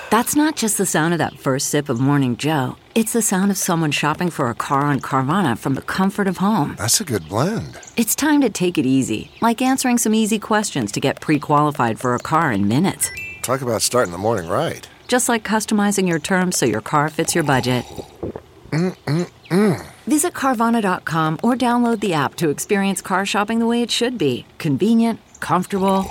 That's not just the sound of that first sip of Morning Joe. It's the sound of someone shopping for a car on Carvana from the comfort of home. That's a good blend. It's time to take it easy, like answering some easy questions to get pre-qualified for a car in minutes. Talk about starting the morning right. Just like customizing your terms so your car fits your budget. Visit Carvana.com or download the app to experience car shopping the way it should be. Convenient, comfortable.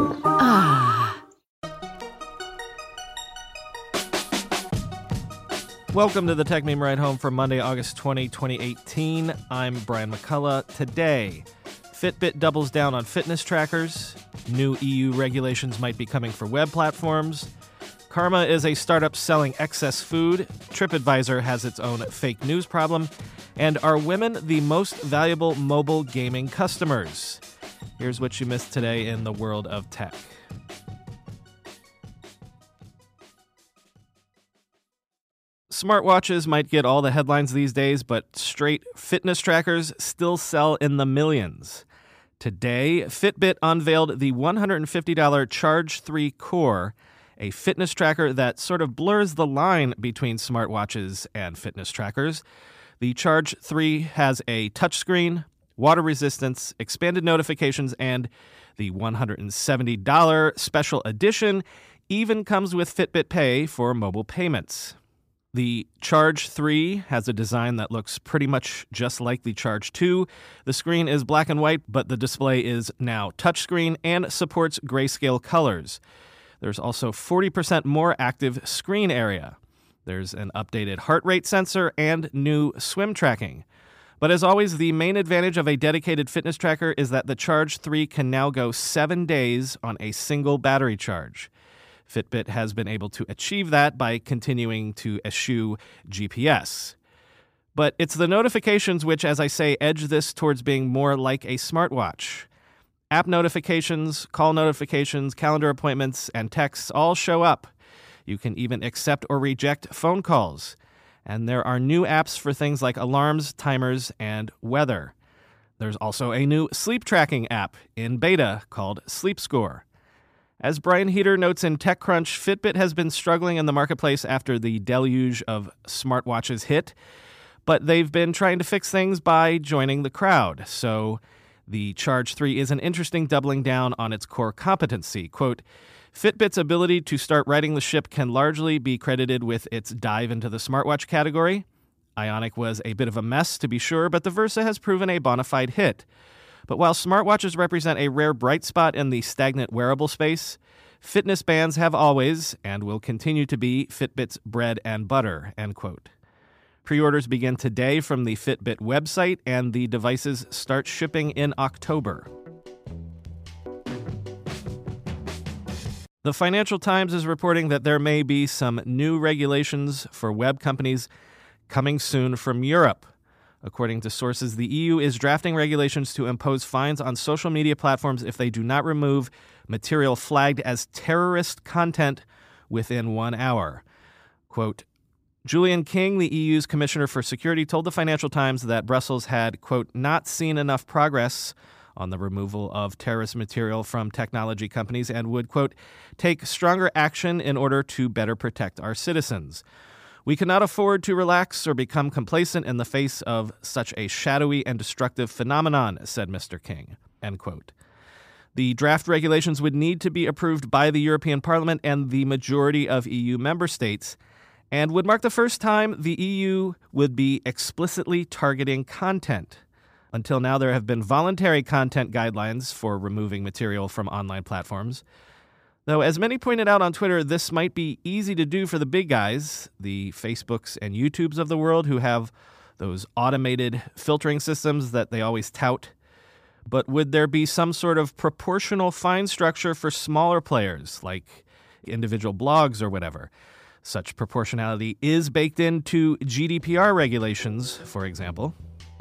Welcome to the Tech Meme Ride Home for Monday, August 20, 2018. I'm Brian McCullough. Today, Fitbit doubles down on fitness trackers. New EU regulations might be coming for web platforms. Karma is a startup selling excess food. TripAdvisor has its own fake news problem. And are women the most valuable mobile gaming customers? Here's what you missed today in the world of tech. Smartwatches might get all the headlines these days, but straight fitness trackers still sell in the millions. Today, Fitbit unveiled the $150 Charge 3 Core, a fitness tracker that sort of blurs the line between smartwatches and fitness trackers. The Charge 3 has a touchscreen, water resistance, expanded notifications, and the $170 special edition even comes with Fitbit Pay for mobile payments. The Charge 3 has a design that looks pretty much just like the Charge 2. The screen is black and white, but the display is now touchscreen and supports grayscale colors. There's also 40% more active screen area. There's an updated heart rate sensor and new swim tracking. But as always, the main advantage of a dedicated fitness tracker is that the Charge 3 can now go 7 days on a single battery charge. Fitbit has been able to achieve that by continuing to eschew GPS. But it's the notifications which, as I say, edge this towards being more like a smartwatch. App notifications, call notifications, calendar appointments, and texts all show up. You can even accept or reject phone calls. And there are new apps for things like alarms, timers, and weather. There's also a new sleep tracking app in beta called Sleep Score. As Brian Heater notes in TechCrunch, Fitbit has been struggling in the marketplace after the deluge of smartwatches hit, but they've been trying to fix things by joining the crowd. So the Charge 3 is an interesting doubling down on its core competency. Quote, Fitbit's ability to start righting the ship can largely be credited with its dive into the smartwatch category. Ionic was a bit of a mess, to be sure, but the Versa has proven a bona fide hit. But while smartwatches represent a rare bright spot in the stagnant wearable space, fitness bands have always, and will continue to be, Fitbit's bread and butter, end quote. Pre-orders begin today from the Fitbit website, and the devices start shipping in October. The Financial Times is reporting that there may be some new regulations for web companies coming soon from Europe. According to sources, the EU is drafting regulations to impose fines on social media platforms if they do not remove material flagged as terrorist content within 1 hour. Quote, Julian King, the EU's Commissioner for Security, told the Financial Times that Brussels had, quote, not seen enough progress on the removal of terrorist material from technology companies and would, quote, take stronger action in order to better protect our citizens. We cannot afford to relax or become complacent in the face of such a shadowy and destructive phenomenon, said Mr. King, end quote. The draft regulations would need to be approved by the European Parliament and the majority of EU member states, and would mark the first time the EU would be explicitly targeting content. Until now, there have been voluntary content guidelines for removing material from online platforms. Though, as many pointed out on Twitter, this might be easy to do for the big guys, the Facebooks and YouTubes of the world, who have those automated filtering systems that they always tout. But would there be some sort of proportional fine structure for smaller players, like individual blogs or whatever? Such proportionality is baked into GDPR regulations, for example.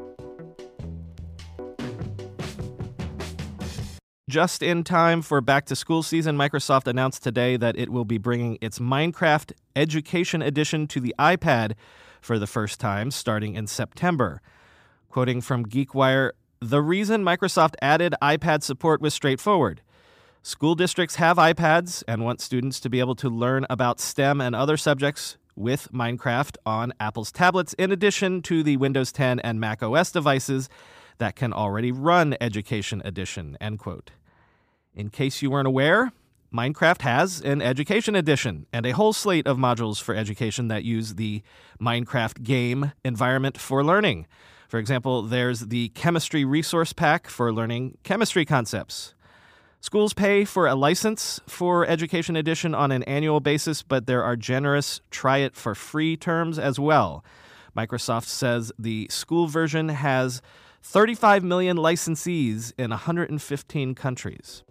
Just in time for back-to-school season, Microsoft announced today that it will be bringing its Minecraft Education Edition to the iPad for the first time, starting in September. Quoting from GeekWire, the reason Microsoft added iPad support was straightforward. School districts have iPads and want students to be able to learn about STEM and other subjects with Minecraft on Apple's tablets, in addition to the Windows 10 and Mac OS devices that can already run Education Edition, end quote. In case you weren't aware, Minecraft has an Education Edition and a whole slate of modules for education that use the Minecraft game environment for learning. For example, there's the Chemistry Resource Pack for learning chemistry concepts. Schools pay for a license for Education Edition on an annual basis, but there are generous try-it-for-free terms as well. Microsoft says the school version has 35 million licensees in 115 countries.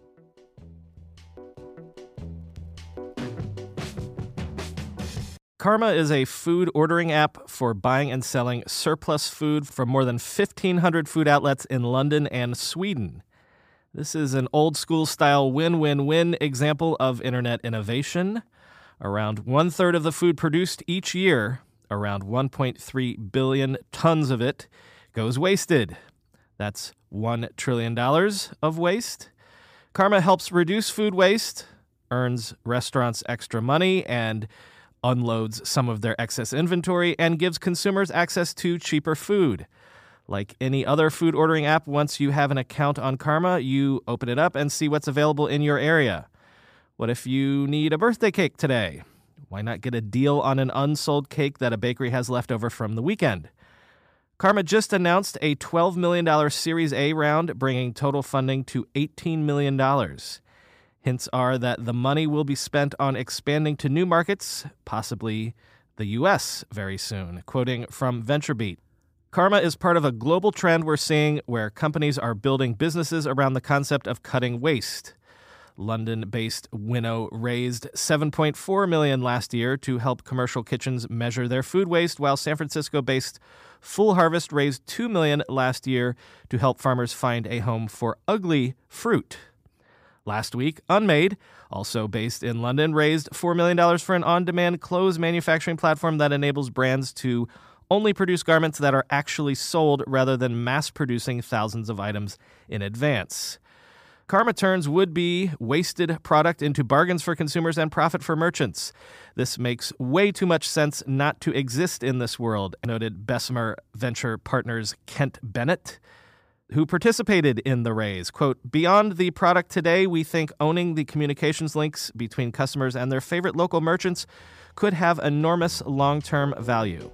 Karma is a food ordering app for buying and selling surplus food from more than 1,500 food outlets in London and Sweden. This is an old-school style win-win-win example of internet innovation. Around one-third of the food produced each year, around 1.3 billion tons of it, goes wasted. That's $1 trillion of waste. Karma helps reduce food waste, earns restaurants extra money, and unloads some of their excess inventory, and gives consumers access to cheaper food. Like any other food ordering app, once you have an account on Karma, you open it up and see what's available in your area. What if you need a birthday cake today? Why not get a deal on an unsold cake that a bakery has left over from the weekend? Karma just announced a $12 million Series A round, bringing total funding to $18 million. Hints are that the money will be spent on expanding to new markets, possibly the U.S. very soon, quoting from VentureBeat. Karma is part of a global trend we're seeing where companies are building businesses around the concept of cutting waste. London-based Winnow raised $7.4 million last year to help commercial kitchens measure their food waste, while San Francisco-based Full Harvest raised $2 million last year to help farmers find a home for ugly fruit. Last week, Unmade, also based in London, raised $4 million for an on-demand clothes manufacturing platform that enables brands to only produce garments that are actually sold rather than mass-producing thousands of items in advance. Karma turns would-be wasted product into bargains for consumers and profit for merchants. This makes way too much sense not to exist in this world, noted Bessemer Venture Partners Kent Bennett, who participated in the raise. Quote, "Beyond the product today, we think owning the communications links between customers and their favorite local merchants could have enormous long-term value."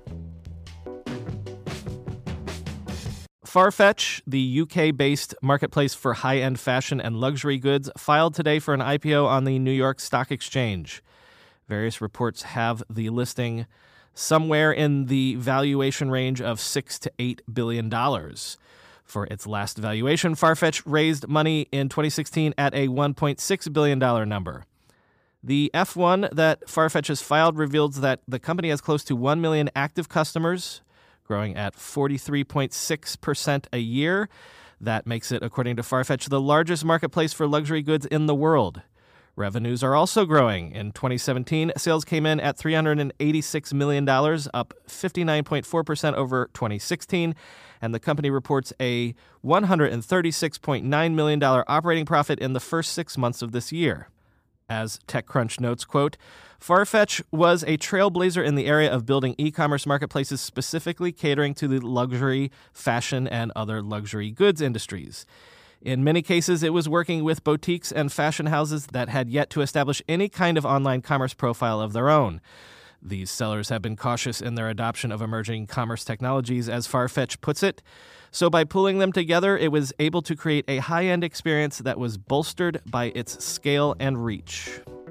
Farfetch, the UK-based marketplace for high-end fashion and luxury goods, filed today for an IPO on the New York Stock Exchange. Various reports have the listing somewhere in the valuation range of $6 to $8 billion. For its last valuation, Farfetch raised money in 2016 at a $1.6 billion number. The F1 that Farfetch has filed reveals that the company has close to 1 million active customers, growing at 43.6% a year. That makes it, according to Farfetch, the largest marketplace for luxury goods in the world. Revenues are also growing. In 2017, sales came in at $386 million, up 59.4% over 2016, and the company reports a $136.9 million operating profit in the first 6 months of this year. As TechCrunch notes, quote, "Farfetch was a trailblazer in the area of building e-commerce marketplaces specifically catering to the luxury, fashion, and other luxury goods industries. In many cases, it was working with boutiques and fashion houses that had yet to establish any kind of online commerce profile of their own. These sellers have been cautious in their adoption of emerging commerce technologies, as Farfetch puts it. So by pulling them together, it was able to create a high-end experience that was bolstered by its scale and reach."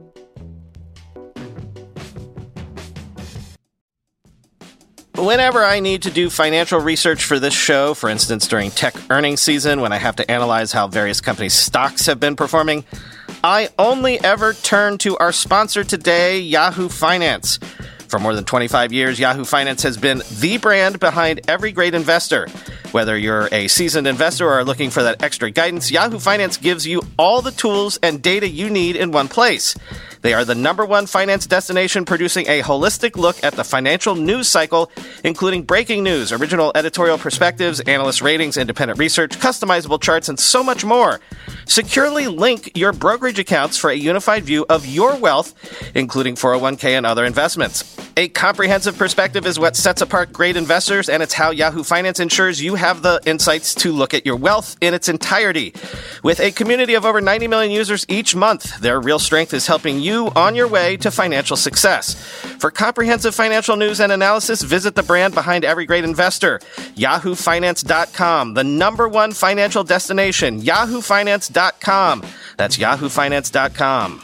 Whenever I need to do financial research for this show, for instance during tech earnings season when I have to analyze how various companies' stocks have been performing, I only ever turn to our sponsor today, Yahoo Finance. For more than 25 years, Yahoo Finance has been the brand behind every great investor. Whether you're a seasoned investor or are looking for that extra guidance, Yahoo Finance gives you all the tools and data you need in one place. They are the #1 finance destination, producing a holistic look at the financial news cycle, including breaking news, original editorial perspectives, analyst ratings, independent research, customizable charts, and so much more. Securely link your brokerage accounts for a unified view of your wealth, including 401k and other investments. A comprehensive perspective is what sets apart great investors, and it's how Yahoo Finance ensures you have the insights to look at your wealth in its entirety. With a community of over 90 million users each month, their real strength is helping you on your way to financial success. For comprehensive financial news and analysis, visit the brand behind every great investor, yahoofinance.com, the #1 financial destination, yahoofinance.com. That's yahoofinance.com.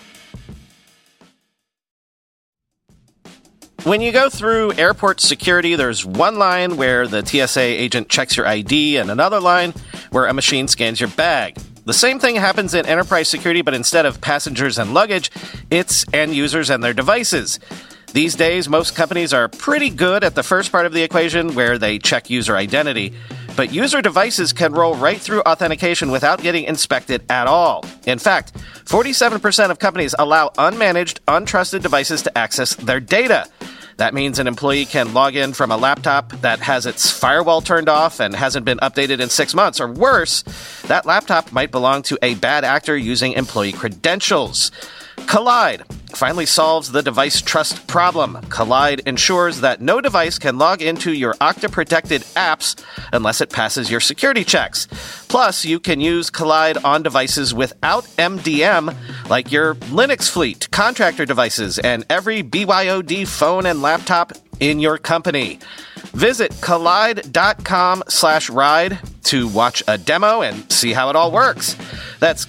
When you go through airport security, there's one line where the TSA agent checks your ID and another line where a machine scans your bag. The same thing happens in enterprise security, but instead of passengers and luggage, it's end users and their devices. These days, most companies are pretty good at the first part of the equation where they check user identity, but user devices can roll right through authentication without getting inspected at all. In fact, 47% of companies allow unmanaged, untrusted devices to access their data. That means an employee can log in from a laptop that has its firewall turned off and hasn't been updated in 6 months. Or worse, that laptop might belong to a bad actor using employee credentials. Kolide finally solves the device trust problem. Kolide ensures that no device can log into your Okta-protected apps unless it passes your security checks. Plus, you can use Kolide on devices without MDM, like your Linux fleet, contractor devices, and every BYOD phone and laptop in your company. Visit kolide.com/ride to watch a demo and see how it all works. That's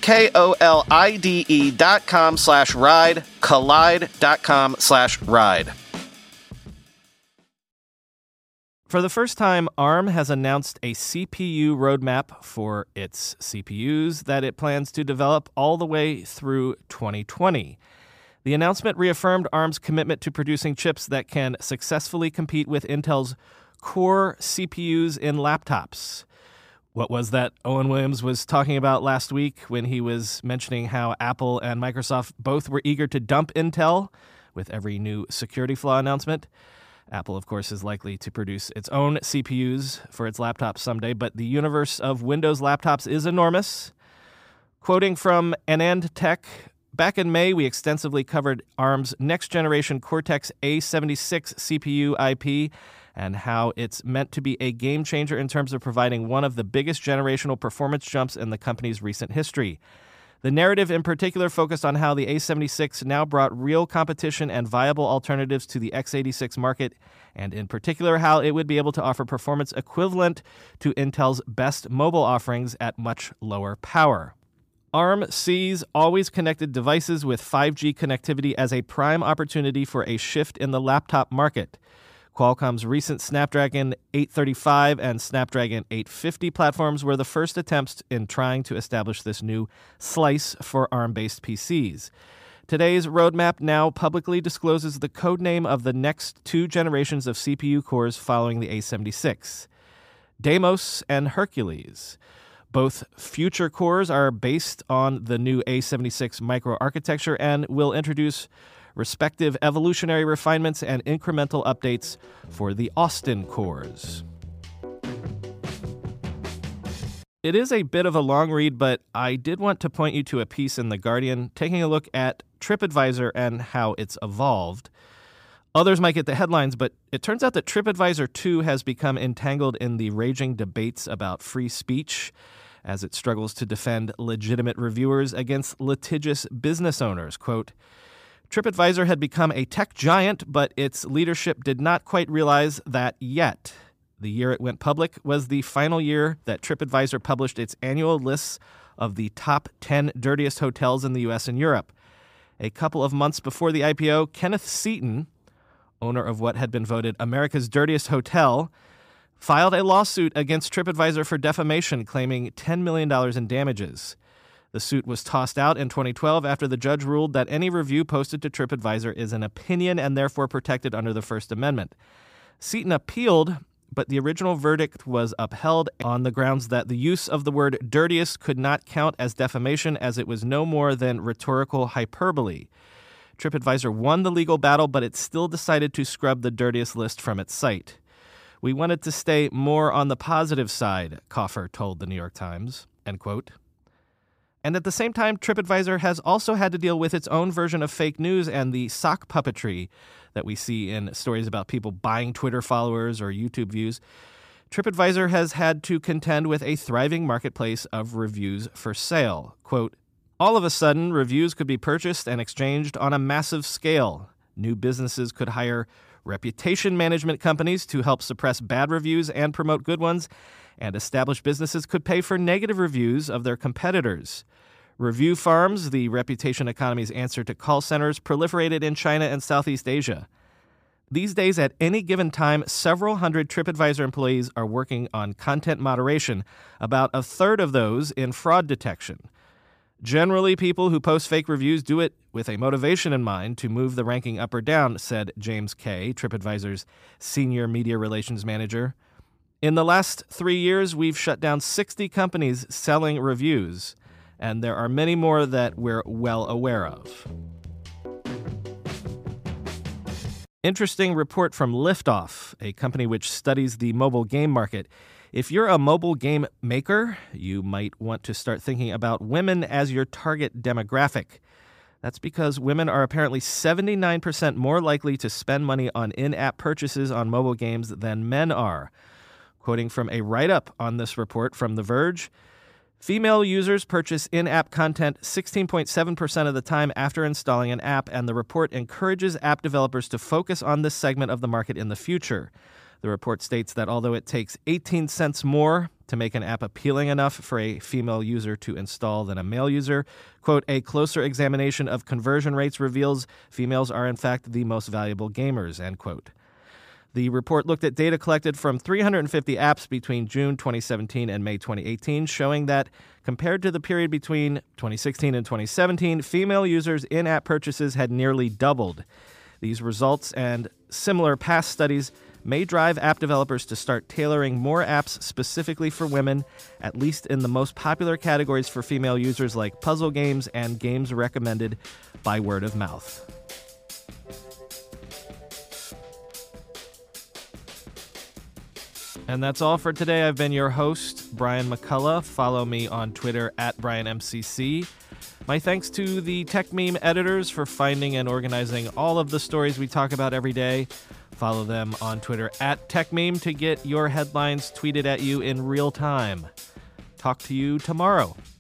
KOLIDE.com/ride, kolide.com/ride. For the first time, ARM has announced a CPU roadmap for its CPUs that it plans to develop all the way through 2020. The announcement reaffirmed ARM's commitment to producing chips that can successfully compete with Intel's Core CPUs in laptops. What was that Owen Williams was talking about last week when he was mentioning how Apple and Microsoft both were eager to dump Intel with every new security flaw announcement? Apple, of course, is likely to produce its own CPUs for its laptops someday, but the universe of Windows laptops is enormous. Quoting from Anand Tech, back in May, we extensively covered ARM's next-generation Cortex-A76 CPU IP and how it's meant to be a game-changer in terms of providing one of the biggest generational performance jumps in the company's recent history. The narrative in particular focused on how the A76 now brought real competition and viable alternatives to the x86 market, and in particular how it would be able to offer performance equivalent to Intel's best mobile offerings at much lower power. ARM sees always connected devices with 5G connectivity as a prime opportunity for a shift in the laptop market. Qualcomm's recent Snapdragon 835 and Snapdragon 850 platforms were the first attempts in trying to establish this new slice for ARM-based PCs. Today's roadmap now publicly discloses the codename of the next 2 generations of CPU cores following the A76, Deimos and Hercules. Both future cores are based on the new A76 microarchitecture and will introduce respective evolutionary refinements and incremental updates for the Austin cores. It is a bit of a long read, but I did want to point you to a piece in The Guardian taking a look at TripAdvisor and how it's evolved. Others might get the headlines, but it turns out that TripAdvisor, too, has become entangled in the raging debates about free speech as it struggles to defend legitimate reviewers against litigious business owners. Quote, TripAdvisor had become a tech giant, but its leadership did not quite realize that yet. The year it went public was the final year that TripAdvisor published its annual lists of the top 10 dirtiest hotels in the U.S. and Europe. A couple of months before the IPO, Kenneth Seaton, owner of what had been voted America's Dirtiest Hotel, filed a lawsuit against TripAdvisor for defamation, claiming $10 million in damages. The suit was tossed out in 2012 after the judge ruled that any review posted to TripAdvisor is an opinion and therefore protected under the First Amendment. Seaton appealed, but the original verdict was upheld on the grounds that the use of the word dirtiest could not count as defamation as it was no more than rhetorical hyperbole. TripAdvisor won the legal battle, but it still decided to scrub the dirtiest list from its site. We wanted to stay more on the positive side, Kaufer told the New York Times, end quote. And at the same time, TripAdvisor has also had to deal with its own version of fake news and the sock puppetry that we see in stories about people buying Twitter followers or YouTube views. TripAdvisor has had to contend with a thriving marketplace of reviews for sale. Quote, all of a sudden, reviews could be purchased and exchanged on a massive scale. New businesses could hire reputation management companies to help suppress bad reviews and promote good ones, and established businesses could pay for negative reviews of their competitors. Review farms, the reputation economy's answer to call centers, proliferated in China and Southeast Asia. These days, at any given time, several hundred TripAdvisor employees are working on content moderation, about a third of those in fraud detection. Generally, people who post fake reviews do it with a motivation in mind to move the ranking up or down, said James Kay, TripAdvisor's senior media relations manager. In the last 3 years, we've shut down 60 companies selling reviews, and there are many more that we're well aware of. Interesting report from Liftoff, a company which studies the mobile game market. If you're a mobile game maker, you might want to start thinking about women as your target demographic. That's because women are apparently 79% more likely to spend money on in-app purchases on mobile games than men are. Quoting from a write-up on this report from The Verge, female users purchase in-app content 16.7% of the time after installing an app, and the report encourages app developers to focus on this segment of the market in the future. The report states that although it takes 18 cents more to make an app appealing enough for a female user to install than a male user, quote, a closer examination of conversion rates reveals females are in fact the most valuable gamers, end quote. The report looked at data collected from 350 apps between June 2017 and May 2018, showing that compared to the period between 2016 and 2017, female users' in-app purchases had nearly doubled. These results and similar past studies may drive app developers to start tailoring more apps specifically for women, at least in the most popular categories for female users like puzzle games and games recommended by word of mouth. And that's all for today. I've been your host, Brian McCullough. Follow me on Twitter at BrianMCC. My thanks to the Tech Meme editors for finding and organizing all of the stories we talk about every day. Follow them on Twitter at TechMeme to get your headlines tweeted at you in real time. Talk to you tomorrow.